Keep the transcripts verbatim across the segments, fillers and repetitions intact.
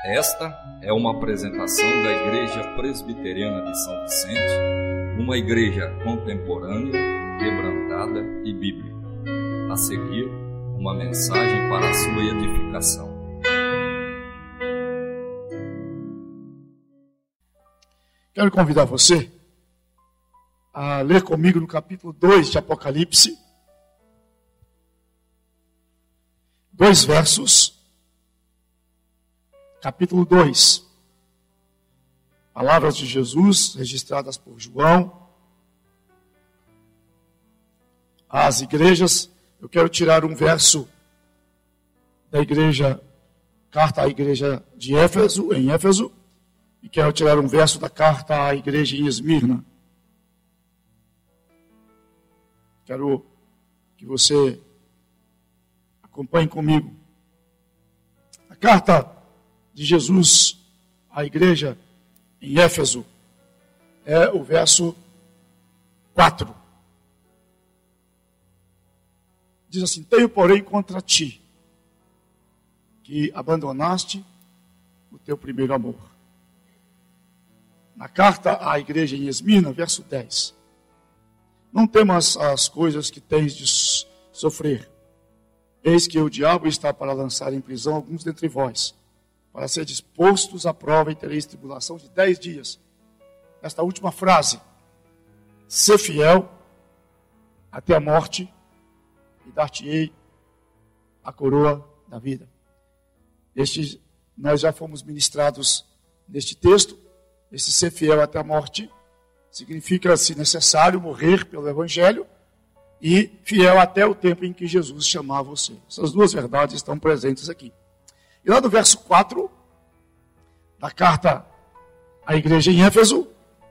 Esta é uma apresentação da Igreja Presbiteriana de São Vicente, uma igreja contemporânea, quebrantada e bíblica. A seguir, uma mensagem para a sua edificação. Quero convidar você a ler comigo no capítulo dois de Apocalipse, dois versos. Capítulo dois, palavras de Jesus registradas por João às igrejas. Eu quero tirar um verso da igreja, carta à igreja de Éfeso, em Éfeso, e quero tirar um verso da carta à igreja em Esmirna. Quero que você acompanhe comigo. A carta de Jesus à igreja em Éfeso é o verso quatro. Diz assim: tenho, porém, contra ti, que abandonaste o teu primeiro amor. Na carta à igreja em Esmirna, verso dez. Não temas as coisas que tens de sofrer. Eis que o diabo está para lançar em prisão alguns dentre vós, para ser dispostos à prova e tereis tribulação de dez dias. Esta última frase: ser fiel até a morte, e dar-te-ei a coroa da vida. Este, nós já fomos ministrados neste texto. Esse ser fiel até a morte significa, se necessário, morrer pelo Evangelho, e fiel até o tempo em que Jesus chamar você. Essas duas verdades estão presentes aqui. E lá no verso quatro, da carta à igreja em Éfeso,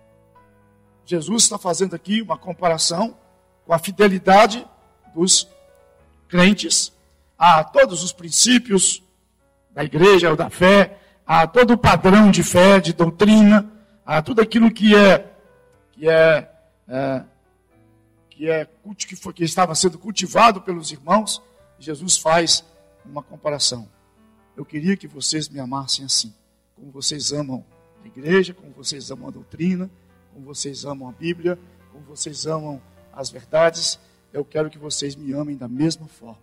Jesus está fazendo aqui uma comparação com a fidelidade dos crentes a todos os princípios da igreja ou da fé, a todo o padrão de fé, de doutrina, a tudo aquilo que é que é, é que é que, foi, que estava sendo cultivado pelos irmãos. Jesus faz uma comparação. Eu queria que vocês me amassem assim, como vocês amam a igreja, como vocês amam a doutrina, como vocês amam a Bíblia, como vocês amam as verdades. Eu quero que vocês me amem da mesma forma.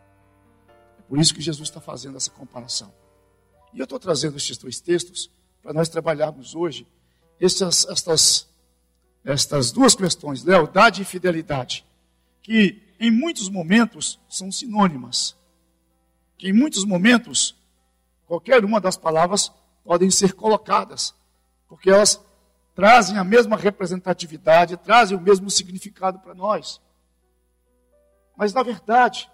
É por isso que Jesus está fazendo essa comparação. E eu estou trazendo estes dois textos para nós trabalharmos hoje essas, estas, estas duas questões, lealdade e fidelidade, que em muitos momentos são sinônimas. Que em muitos momentos, qualquer uma das palavras podem ser colocadas, porque elas trazem a mesma representatividade, trazem o mesmo significado para nós. Mas na verdade,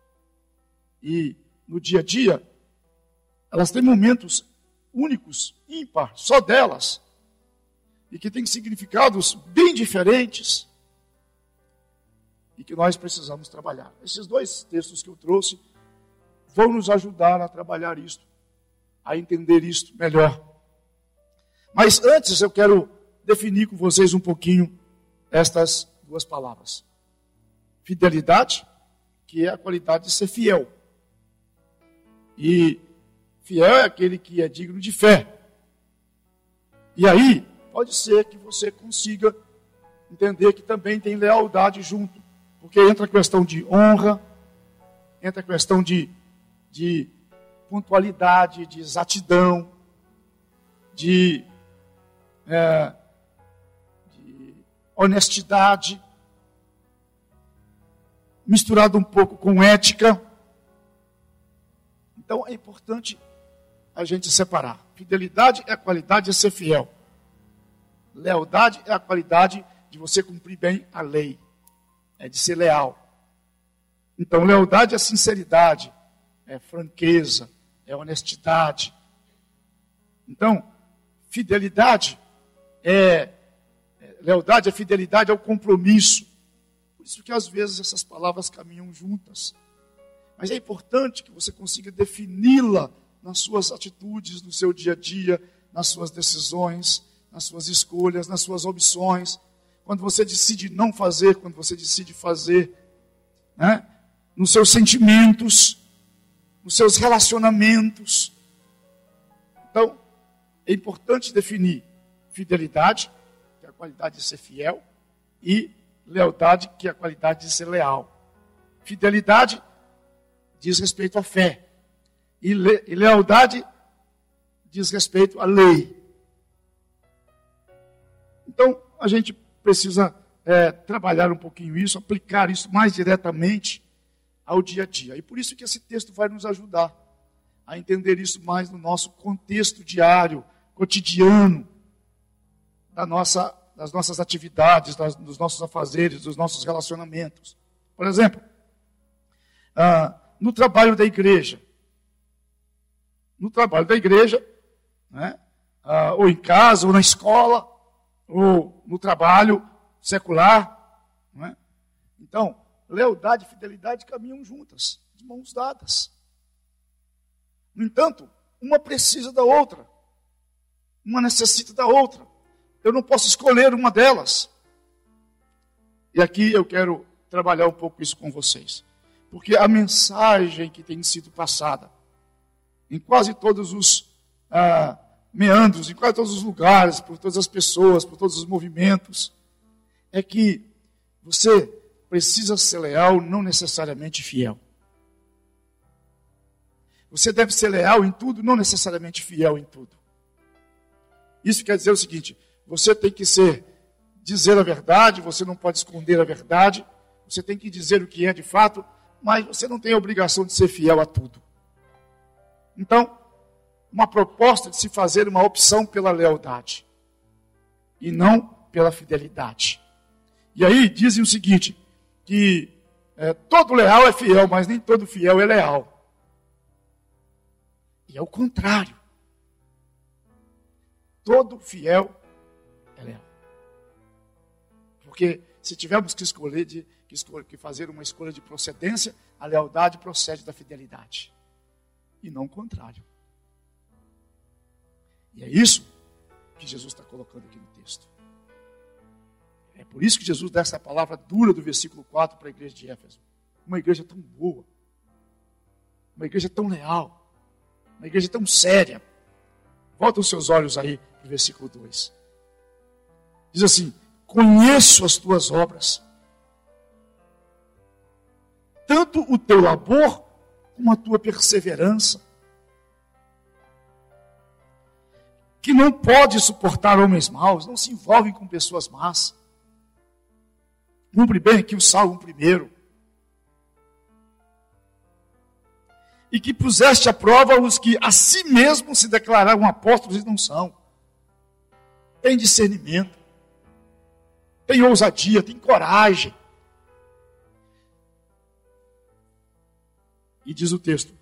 e no dia a dia, elas têm momentos únicos, ímpar, só delas, e que têm significados bem diferentes, e que nós precisamos trabalhar. Esses dois textos que eu trouxe vão nos ajudar a trabalhar isto, a entender isto melhor. Mas antes eu quero definir com vocês um pouquinho estas duas palavras. Fidelidade, que é a qualidade de ser fiel. E fiel é aquele que é digno de fé. E aí, pode ser que você consiga entender que também tem lealdade junto. Porque entra a questão de honra, entra a questão de de pontualidade, de exatidão, de, é, de honestidade, misturado um pouco com ética. Então é importante a gente separar. Fidelidade é a qualidade de ser fiel. Lealdade é a qualidade de você cumprir bem a lei, é de ser leal. Então lealdade é sinceridade, é franqueza, é honestidade. Então, fidelidade é, é lealdade, é fidelidade ao compromisso. Por isso que às vezes essas palavras caminham juntas. Mas é importante que você consiga defini-la nas suas atitudes, no seu dia a dia, nas suas decisões, nas suas escolhas, nas suas opções. Quando você decide não fazer, quando você decide fazer, né? Nos seus sentimentos, nos seus relacionamentos. Então, é importante definir fidelidade, que é a qualidade de ser fiel, e lealdade, que é a qualidade de ser leal. Fidelidade diz respeito à fé, e, le- e lealdade diz respeito à lei. Então, a gente precisa é, trabalhar um pouquinho isso, aplicar isso mais diretamente ao dia a dia. E por isso que esse texto vai nos ajudar a entender isso mais no nosso contexto diário, cotidiano, da nossa, das nossas atividades, das, dos nossos afazeres, dos nossos relacionamentos. Por exemplo, ah, no trabalho da igreja. No trabalho da igreja, né, ah, ou em casa, ou na escola, ou no trabalho secular. Né? Então, lealdade e fidelidade caminham juntas, de mãos dadas. No entanto, uma precisa da outra. Uma necessita da outra. Eu não posso escolher uma delas. E aqui eu quero trabalhar um pouco isso com vocês. Porque a mensagem que tem sido passada em quase todos os ah, meandros, em quase todos os lugares, por todas as pessoas, por todos os movimentos, é que você precisa ser leal, não necessariamente fiel. Você deve ser leal em tudo, não necessariamente fiel em tudo. Isso quer dizer o seguinte: você tem que ser, dizer a verdade, você não pode esconder a verdade, você tem que dizer o que é de fato, mas você não tem a obrigação de ser fiel a tudo. Então, uma proposta de se fazer uma opção pela lealdade e não pela fidelidade. E aí dizem o seguinte, que é, todo leal é fiel, mas nem todo fiel é leal. E é o contrário. Todo fiel é leal. Porque se tivermos que escolher, de, que, escolher que fazer uma escolha de procedência, a lealdade procede da fidelidade. E não o contrário. E é isso que Jesus está colocando aqui no texto. É por isso que Jesus dá essa palavra dura do versículo quatro para a igreja de Éfeso. Uma igreja tão boa. Uma igreja tão leal. Uma igreja tão séria. Volta os seus olhos aí para o versículo dois. Diz assim: conheço as tuas obras. Tanto o teu labor como a tua perseverança. Que não pode suportar homens maus, não se envolvem com pessoas más. Cumpre bem aqui o Salmo primeiro. E que puseste à prova os que a si mesmos se declararam apóstolos e não são. Tem discernimento, tem ousadia, tem coragem. E diz o texto,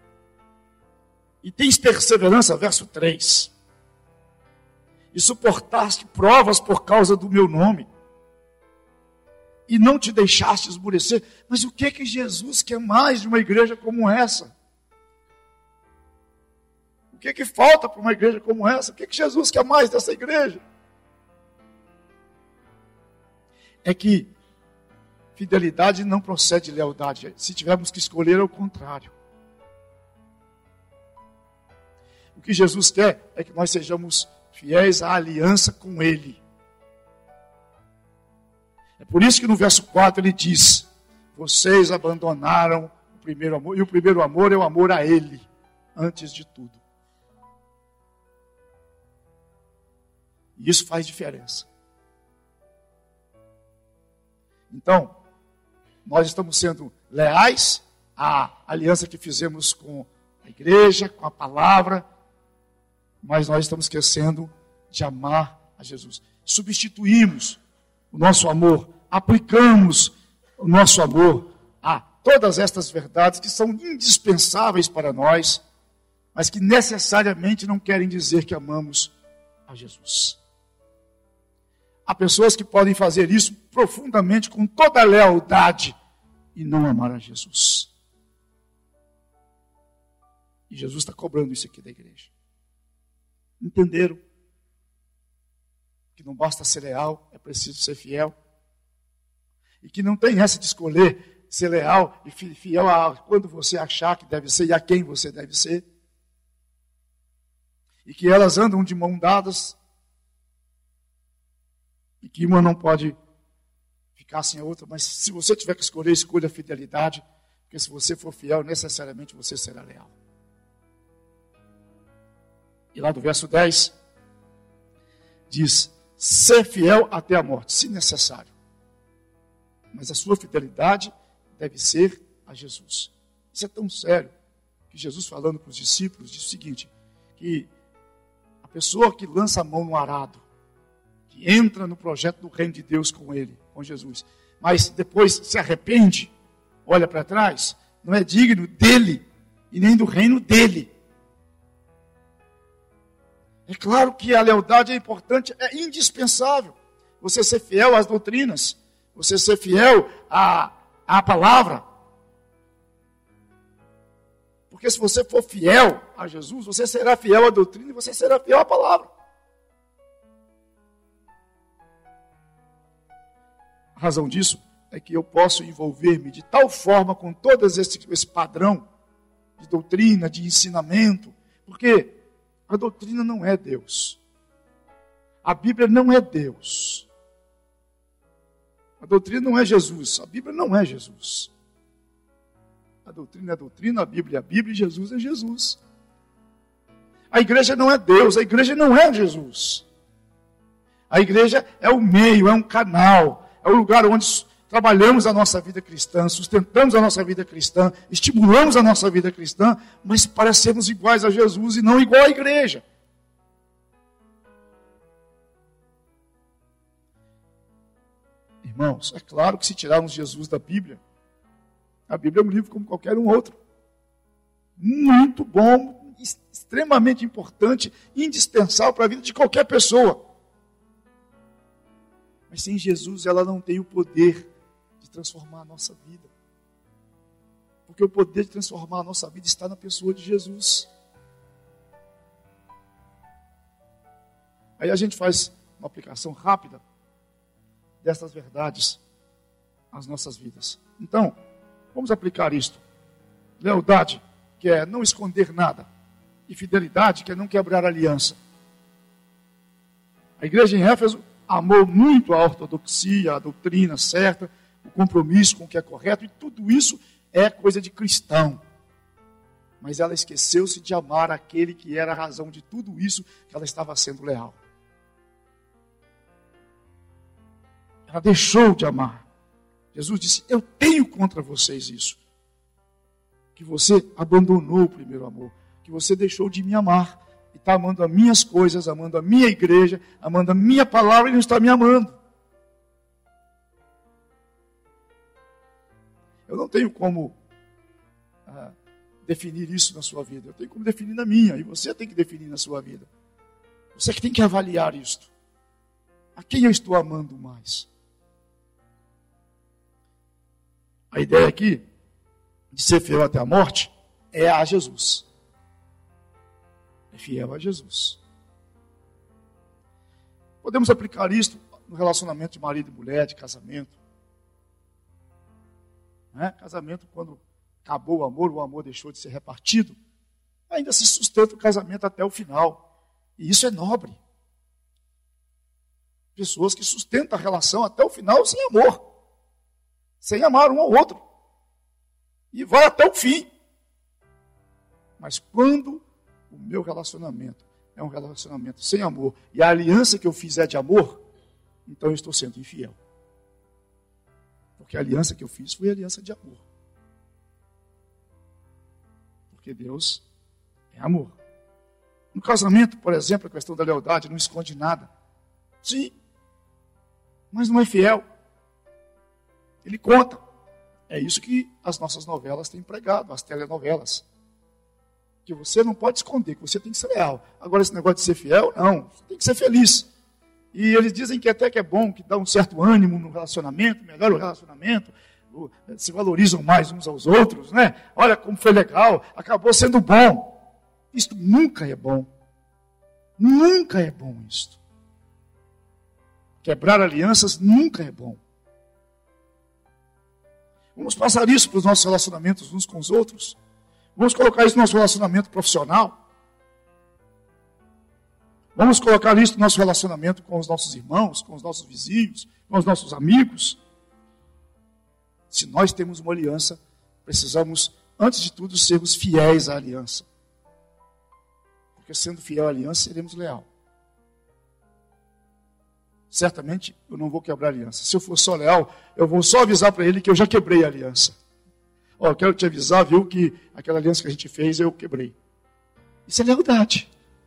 e tens perseverança, verso três. E suportaste provas por causa do meu nome. E não te deixaste esmorecer. Mas o que é que Jesus quer mais de uma igreja como essa? O que é que falta para uma igreja como essa? O que é que Jesus quer mais dessa igreja? É que fidelidade não procede de lealdade. Se tivermos que escolher, é o contrário. O que Jesus quer é que nós sejamos fiéis à aliança com Ele. É por isso que no verso quatro ele diz: vocês abandonaram o primeiro amor, e o primeiro amor é o amor a Ele, antes de tudo. E isso faz diferença. Então, nós estamos sendo leais à aliança que fizemos com a igreja, com a palavra, mas nós estamos esquecendo de amar a Jesus. Substituímos o nosso amor, aplicamos o nosso amor a todas estas verdades que são indispensáveis para nós, mas que necessariamente não querem dizer que amamos a Jesus. Há pessoas que podem fazer isso profundamente, com toda a lealdade, e não amar a Jesus. E Jesus está cobrando isso aqui da igreja. Entenderam que não basta ser leal, é preciso ser fiel. E que não tem essa de escolher ser leal e fiel a quando você achar que deve ser e a quem você deve ser. e que elas andam de mão dadas, e que uma não pode ficar sem a outra, mas se você tiver que escolher, escolha a fidelidade, porque se você for fiel, necessariamente você será leal. E lá do verso dez, diz, ser fiel até a morte, se necessário. Mas a sua fidelidade deve ser a Jesus. Isso é tão sério, que Jesus falando para os discípulos, diz o seguinte, que a pessoa que lança a mão no arado, que entra no projeto do reino de Deus com ele, com Jesus, mas depois se arrepende, olha para trás, não é digno dele e nem do reino dele. É claro que a lealdade é importante, é indispensável. Você ser fiel às doutrinas, você ser fiel à, à palavra. Porque se você for fiel a Jesus, você será fiel à doutrina e você será fiel à palavra. A razão disso é que eu posso envolver-me de tal forma com todo esse, esse padrão de doutrina, de ensinamento, porque a doutrina não é Deus. A Bíblia não é Deus. A doutrina não é Jesus. A Bíblia não é Jesus. A doutrina é a doutrina, a Bíblia é a Bíblia e Jesus é Jesus. A igreja não é Deus, a igreja não é Jesus. A igreja é o meio, é um canal, é o lugar onde trabalhamos a nossa vida cristã, sustentamos a nossa vida cristã, estimulamos a nossa vida cristã, mas para sermos iguais a Jesus e não igual à igreja. Irmãos, é claro que se tirarmos Jesus da Bíblia, a Bíblia é um livro como qualquer um outro. Muito bom, extremamente importante, indispensável para a vida de qualquer pessoa. Mas sem Jesus ela não tem o poder de transformar a nossa vida. Porque o poder de transformar a nossa vida está na pessoa de Jesus. Aí a gente faz uma aplicação rápida dessas verdades às nossas vidas. Então, vamos aplicar isto. Lealdade, que é não esconder nada. E fidelidade, que é não quebrar aliança. A igreja em Éfeso amou muito a ortodoxia, a doutrina certa, o compromisso com o que é correto, e tudo isso é coisa de cristão. Mas ela esqueceu-se de amar aquele que era a razão de tudo isso, que ela estava sendo leal. Ela deixou de amar. Jesus disse, eu tenho contra vocês isso. Que você abandonou o primeiro amor. Que você deixou de me amar. E está amando as minhas coisas, amando a minha igreja, amando a minha palavra e não está me amando. Eu não tenho como ah, definir isso na sua vida. Eu tenho como definir na minha. E você tem que definir na sua vida. Você que tem que avaliar isto. A quem eu estou amando mais? A ideia aqui, de ser fiel até a morte, é a Jesus. É fiel a Jesus. Podemos aplicar isto no relacionamento de marido e mulher, de casamento. Né? Casamento, quando acabou o amor, o amor deixou de ser repartido, ainda se sustenta o casamento até o final. E isso é nobre. Pessoas que sustentam a relação até o final sem amor. Sem amar um ao outro. E vai até o fim. Mas quando o meu relacionamento é um relacionamento sem amor, e a aliança que eu fiz é de amor, então eu estou sendo infiel. Porque a aliança que eu fiz foi a aliança de amor. Porque Deus é amor. No casamento, por exemplo, a questão da lealdade não esconde nada. Sim, mas não é fiel. Ele conta. É isso que as nossas novelas têm pregado, as telenovelas. Que você não pode esconder, que você tem que ser leal. Agora, esse negócio de ser fiel, não. Você tem que ser feliz. E eles dizem que até que é bom, que dá um certo ânimo no relacionamento, melhora o relacionamento, se valorizam mais uns aos outros, né? Olha como foi legal, acabou sendo bom. Isto nunca é bom. Nunca é bom isto. Quebrar alianças nunca é bom. Vamos passar isso para os nossos relacionamentos uns com os outros. Vamos colocar isso no nosso relacionamento profissional. Vamos colocar isso no nosso relacionamento com os nossos irmãos, com os nossos vizinhos, com os nossos amigos. Se nós temos uma aliança, precisamos, antes de tudo, sermos fiéis à aliança. Porque sendo fiel à aliança, seremos leal. Certamente, eu não vou quebrar a aliança. Se eu for só leal, eu vou só avisar para ele que eu já quebrei a aliança. Ó, eu quero te avisar, viu, que aquela aliança que a gente fez, eu quebrei. Isso é lealdade.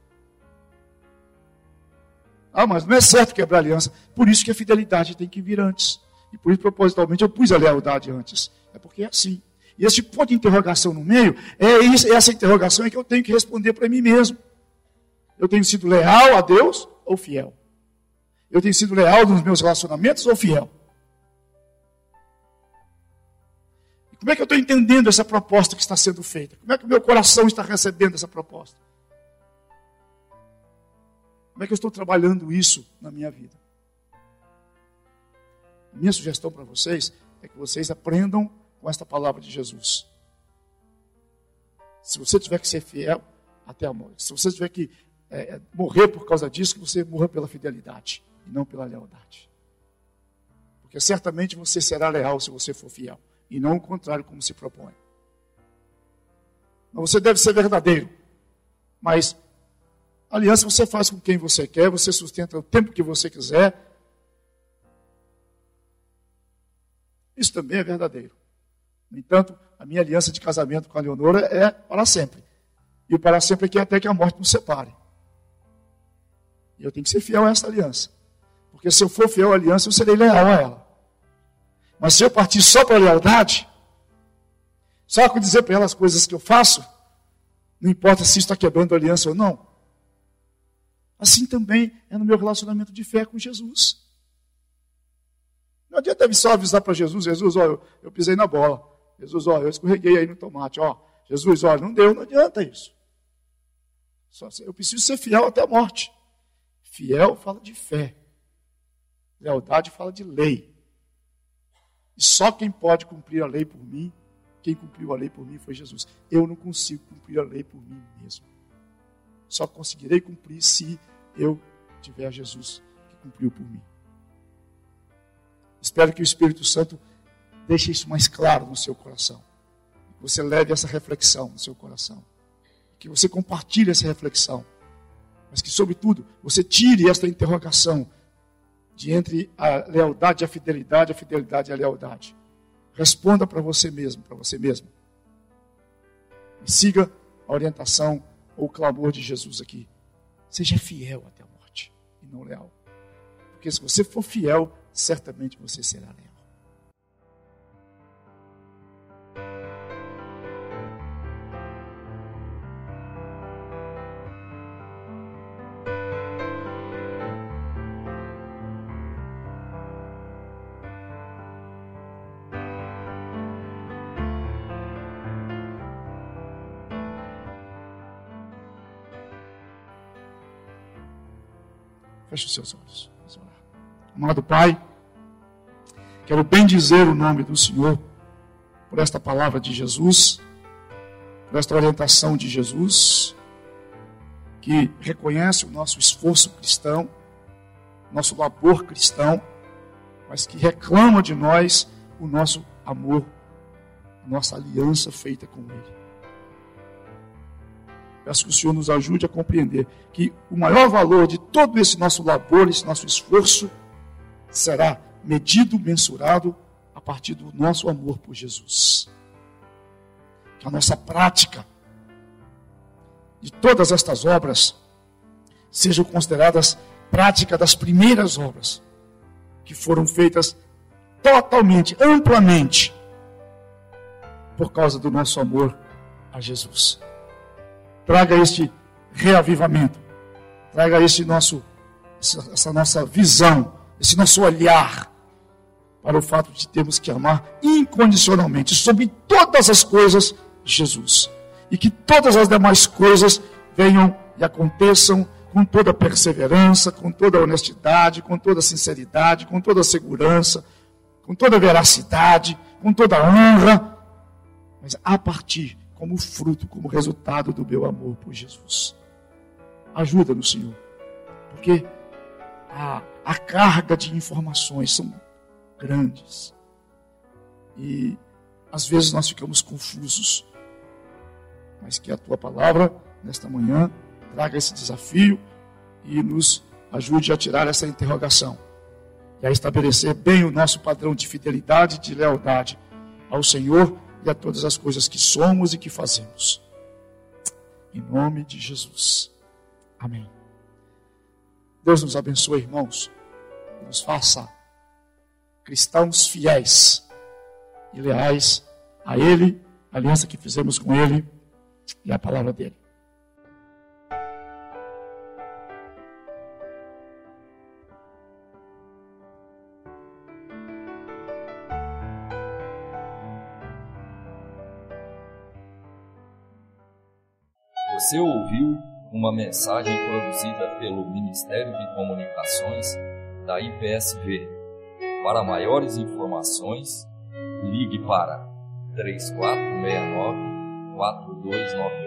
Ah, mas não é certo quebrar a aliança. Por isso que a fidelidade tem que vir antes. E por isso, propositalmente, eu pus a lealdade antes. É porque é assim. E esse ponto de interrogação no meio, é isso, essa interrogação é que eu tenho que responder para mim mesmo. Eu tenho sido leal a Deus ou fiel? Eu tenho sido leal nos meus relacionamentos ou fiel? E como é que eu estou entendendo essa proposta que está sendo feita? Como é que o meu coração está recebendo essa proposta? Como é que eu estou trabalhando isso na minha vida? A minha sugestão para vocês é que vocês aprendam com esta palavra de Jesus. Se você tiver que ser fiel até a morte, se você tiver que é, morrer por causa disso, que você morra pela fidelidade e não pela lealdade. Porque certamente você será leal se você for fiel, e não o contrário como se propõe. Mas você deve ser verdadeiro, mas a aliança você faz com quem você quer, você sustenta o tempo que você quiser. Isso também é verdadeiro. No entanto, a minha aliança de casamento com a Leonora é para sempre. E o para sempre aqui é até que a morte nos separe. E eu tenho que ser fiel a essa aliança. Porque se eu for fiel à aliança, eu serei leal a ela. Mas se eu partir só para a lealdade, só com dizer para ela as coisas que eu faço, não importa se está quebrando a aliança ou não. Assim também é no meu relacionamento de fé com Jesus. Não adianta só avisar para Jesus, Jesus, ó, eu, eu pisei na bola. Jesus, ó, eu escorreguei aí no tomate, ó. Jesus, ó, não deu, não adianta isso. Só, eu preciso ser fiel até a morte. Fiel fala de fé. Lealdade fala de lei. E só quem pode cumprir a lei por mim, quem cumpriu a lei por mim foi Jesus. Eu não consigo cumprir a lei por mim mesmo. Só conseguirei cumprir se eu tiver Jesus que cumpriu por mim. Espero que o Espírito Santo deixe isso mais claro no seu coração. Que você leve essa reflexão no seu coração. Que você compartilhe essa reflexão. Mas que, sobretudo, você tire esta interrogação de entre a lealdade e a fidelidade, a fidelidade e a lealdade. Responda para você mesmo, para você mesmo. E siga a orientação ou o clamor de Jesus aqui. Seja fiel até a morte e não leal. Porque se você for fiel, certamente você será leal. Feche os seus olhos. Vamos orar. Amado Pai, quero bendizer o nome do Senhor por esta palavra de Jesus, por esta orientação de Jesus, que reconhece o nosso esforço cristão, nosso labor cristão, mas que reclama de nós o nosso amor, nossa aliança feita com Ele. Peço que o Senhor nos ajude a compreender que o maior valor de todo esse nosso labor, esse nosso esforço, será medido, mensurado a partir do nosso amor por Jesus. Que a nossa prática de todas estas obras sejam consideradas prática das primeiras obras, que foram feitas totalmente, amplamente, por causa do nosso amor a Jesus. Traga este reavivamento, traga este nosso, essa nossa visão, esse nosso olhar para o fato de termos que amar incondicionalmente, sobre todas as coisas, Jesus. E que todas as demais coisas venham e aconteçam com toda perseverança, com toda honestidade, com toda sinceridade, com toda segurança, com toda veracidade, com toda honra, mas a partir como fruto, como resultado do meu amor por Jesus. Ajuda-nos, Senhor, Porque a, a carga de informações são grandes. E às vezes nós ficamos confusos. Mas que a tua palavra, nesta manhã, traga esse desafio e nos ajude a tirar essa interrogação. E a estabelecer bem o nosso padrão de fidelidade e de lealdade ao Senhor e a todas as coisas que somos e que fazemos. Em nome de Jesus. Amém. Deus nos abençoe, irmãos. E nos faça cristãos fiéis e leais a Ele, a aliança que fizemos com Ele e a palavra dEle. Você ouviu uma mensagem produzida pelo Ministério de Comunicações da I P S V. Para maiores informações, ligue para três quatro seis nove, quatro dois nove oito.